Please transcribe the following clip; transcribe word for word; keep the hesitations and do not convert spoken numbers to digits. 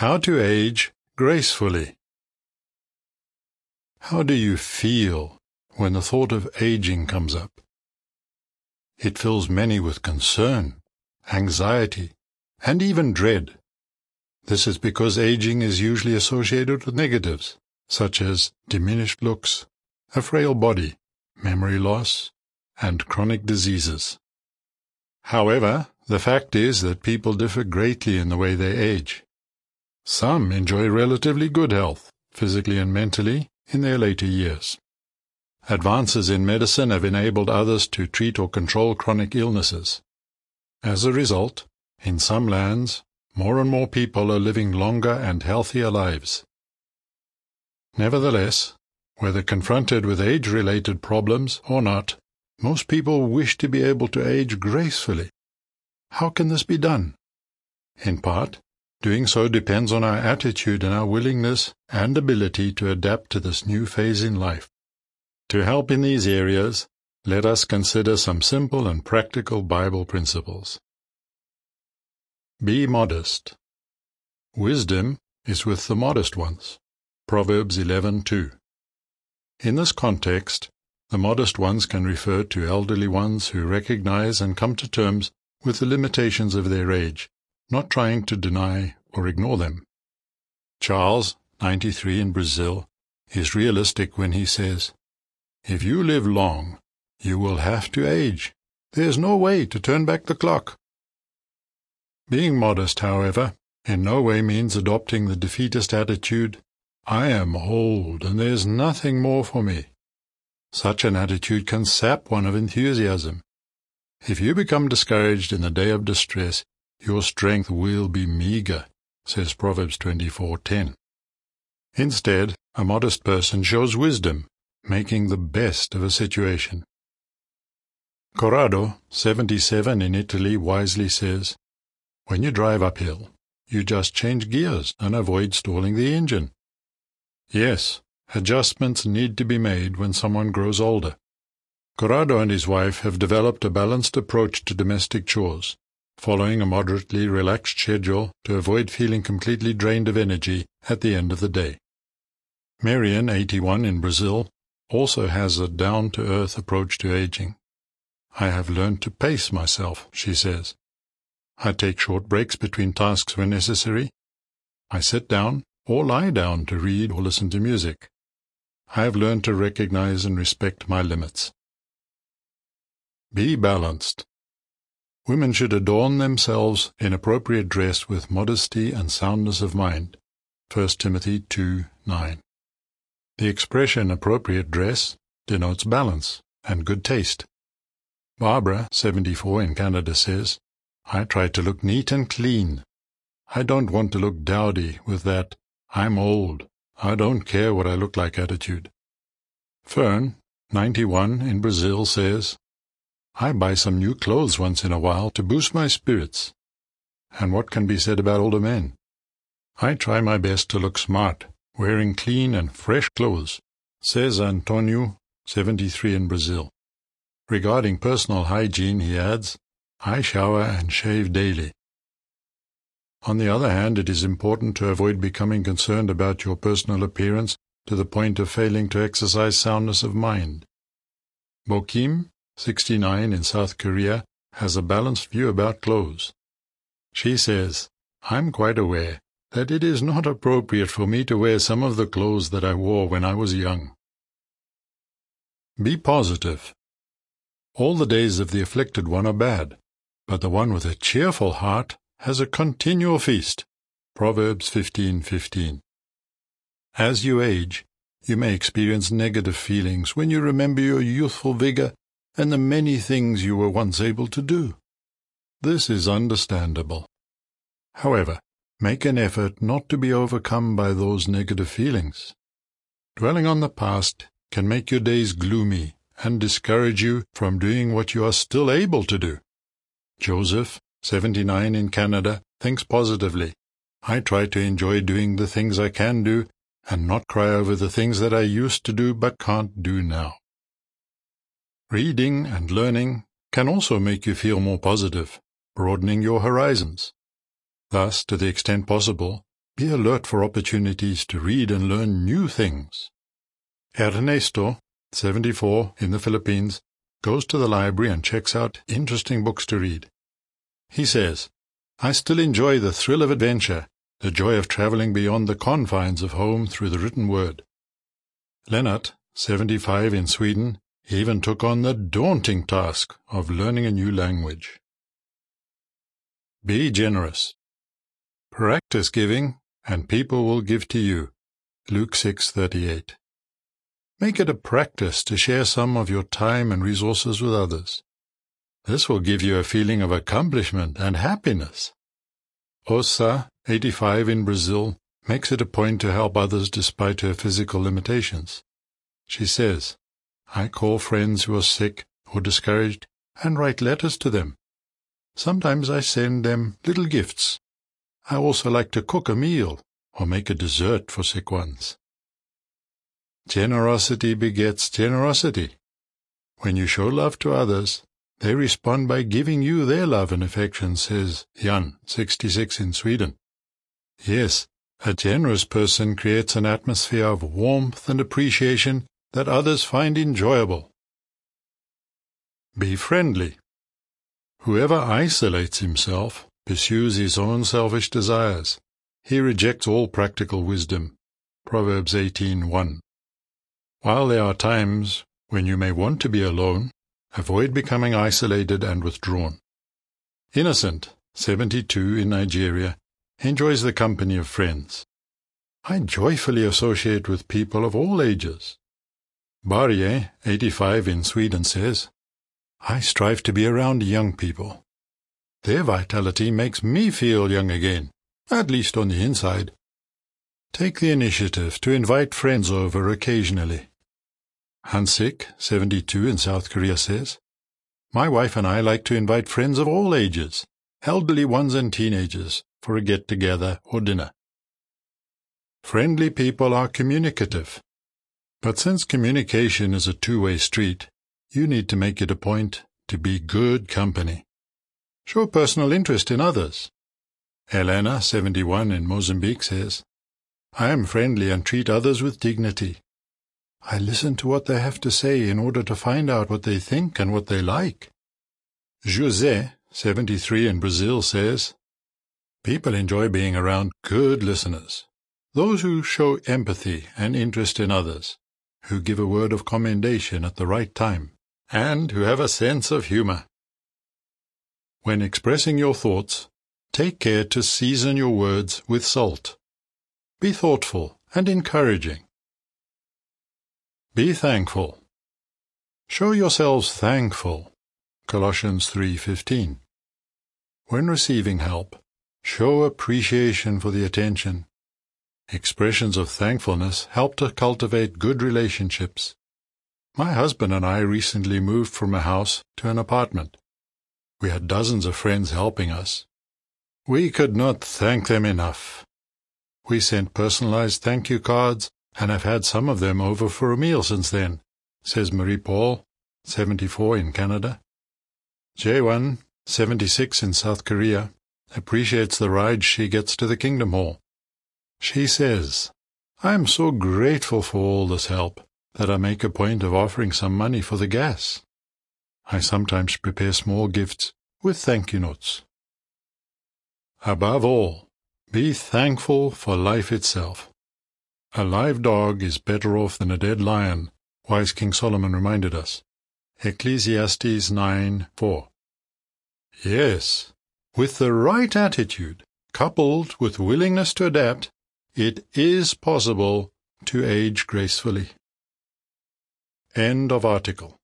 How to age gracefully. How do you feel when the thought of aging comes up? It fills many with concern, anxiety, and even dread. This is because aging is usually associated with negatives, such as diminished looks, a frail body, memory loss, and chronic diseases. However, the fact is that people differ greatly in the way they age. Some enjoy relatively good health, physically and mentally, in their later years. Advances in medicine have enabled others to treat or control chronic illnesses. As a result, in some lands, more and more people are living longer and healthier lives. Nevertheless, whether confronted with age-related problems or not, most people wish to be able to age gracefully. How can this be done? In part, doing so depends on our attitude and our willingness and ability to adapt to this new phase in life. To help in these areas, let us consider some simple and practical Bible principles. Be modest. Wisdom is with the modest ones. Proverbs eleven two. In this context, the modest ones can refer to elderly ones who recognize and come to terms with the limitations of their age, not trying to deny or ignore them. Charles, ninety-three, in Brazil, is realistic when he says, "If you live long, you will have to age. There's no way to turn back the clock." Being modest, however, in no way means adopting the defeatist attitude, "I am old and there's nothing more for me." Such an attitude can sap one of enthusiasm. If you become discouraged in the day of distress, your strength will be meager, says Proverbs twenty-four ten. Instead, a modest person shows wisdom, making the best of a situation. Corrado, seventy-seven, in Italy, wisely says, "When you drive uphill, you just change gears and avoid stalling the engine." Yes, adjustments need to be made when someone grows older. Corrado and his wife have developed a balanced approach to domestic chores, following a moderately relaxed schedule to avoid feeling completely drained of energy at the end of the day. Marian, eighty-one, in Brazil, also has a down-to-earth approach to aging. "I have learned to pace myself," she says. "I take short breaks between tasks when necessary. I sit down or lie down to read or listen to music. I have learned to recognize and respect my limits." Be balanced. Women should adorn themselves in appropriate dress with modesty and soundness of mind. First Timothy two nine. The expression appropriate dress denotes balance and good taste. Barbara, seventy-four, in Canada, says, "I try to look neat and clean. I don't want to look dowdy with that 'I'm old, I don't care what I look like' attitude." Fern, ninety-one, in Brazil, says, "I buy some new clothes once in a while to boost my spirits." And what can be said about older men? "I try my best to look smart, wearing clean and fresh clothes," says Antonio, seventy-three, in Brazil. Regarding personal hygiene, he adds, "I shower and shave daily." On the other hand, it is important to avoid becoming concerned about your personal appearance to the point of failing to exercise soundness of mind. Bokim, sixty-nine, in South Korea, has a balanced view about clothes. She says, "I'm quite aware that it is not appropriate for me to wear some of the clothes that I wore when I was young." Be positive. All the days of the afflicted one are bad, but the one with a cheerful heart has a continual feast. Proverbs fifteen fifteen. As you age, you may experience negative feelings when you remember your youthful vigor and the many things you were once able to do. This is understandable. However, make an effort not to be overcome by those negative feelings. Dwelling on the past can make your days gloomy and discourage you from doing what you are still able to do. Joseph, seventy-nine, in Canada, thinks positively. "I try to enjoy doing the things I can do and not cry over the things that I used to do but can't do now." Reading and learning can also make you feel more positive, broadening your horizons. Thus, to the extent possible, Be alert for opportunities to read and learn new things. Ernesto, seventy-four, in the Philippines, goes to the library and checks out interesting books to read. He says, "I still enjoy the thrill of adventure, the joy of traveling beyond the confines of home through the written word." Lennart, seventy-five, in Sweden, even took on the daunting task of learning a new language. Be generous. Practice giving, and people will give to you. Luke six thirty-eight. Make it a practice to share some of your time and resources with others. This will give you a feeling of accomplishment and happiness. Osa, eighty-five, in Brazil, makes it a point to help others despite her physical limitations. She says, "I call friends who are sick or discouraged and write letters to them. Sometimes I send them little gifts. I also like to cook a meal or make a dessert for sick ones." Generosity begets generosity. When you show love to others, they respond by giving you their love and affection, says Jan, sixty-six, in Sweden. Yes, a generous person creates an atmosphere of warmth and appreciation that others find enjoyable. Be friendly. Whoever isolates himself pursues his own selfish desires. He rejects all practical wisdom. Proverbs eighteen one. While there are times when you may want to be alone, avoid becoming isolated and withdrawn. Innocent, seventy-two, in Nigeria, enjoys the company of friends. "I joyfully associate with people of all ages." Barje, eighty-five, in Sweden, says, "I strive to be around young people. Their vitality makes me feel young again, at least on the inside." Take the initiative to invite friends over occasionally. Hansik, seventy-two, in South Korea, says, "My wife and I like to invite friends of all ages, elderly ones and teenagers, for a get-together or dinner." Friendly people are communicative. But since communication is a two-way street, you need to make it a point to be good company. Show personal interest in others. Elena, seventy-one, in Mozambique, says, "I am friendly and treat others with dignity. I listen to what they have to say in order to find out what they think and what they like." José, seventy-three, in Brazil, says, "People enjoy being around good listeners, those who show empathy and interest in others, who give a word of commendation at the right time, and who have a sense of humor." When expressing your thoughts, take care to season your words with salt. Be thoughtful and encouraging. Be thankful. Show yourselves thankful. Colossians three fifteen. When receiving help, show appreciation for the attention. Expressions of thankfulness help to cultivate good relationships. My husband and I recently moved from a house to an apartment. We had dozens of friends helping us. We could not thank them enough. We sent personalized thank you cards and have had some of them over for a meal since then, says Marie Paul, seventy-four, in Canada. Jaewon, seventy-six, in South Korea, appreciates the ride she gets to the Kingdom Hall. She says, "I am so grateful for all this help that I make a point of offering some money for the gas. I sometimes prepare small gifts with thank you notes." Above all, be thankful for life itself. A live dog is better off than a dead lion, wise King Solomon reminded us. Ecclesiastes nine four. Yes, with the right attitude, coupled with willingness to adapt, it is possible to age gracefully. End of article.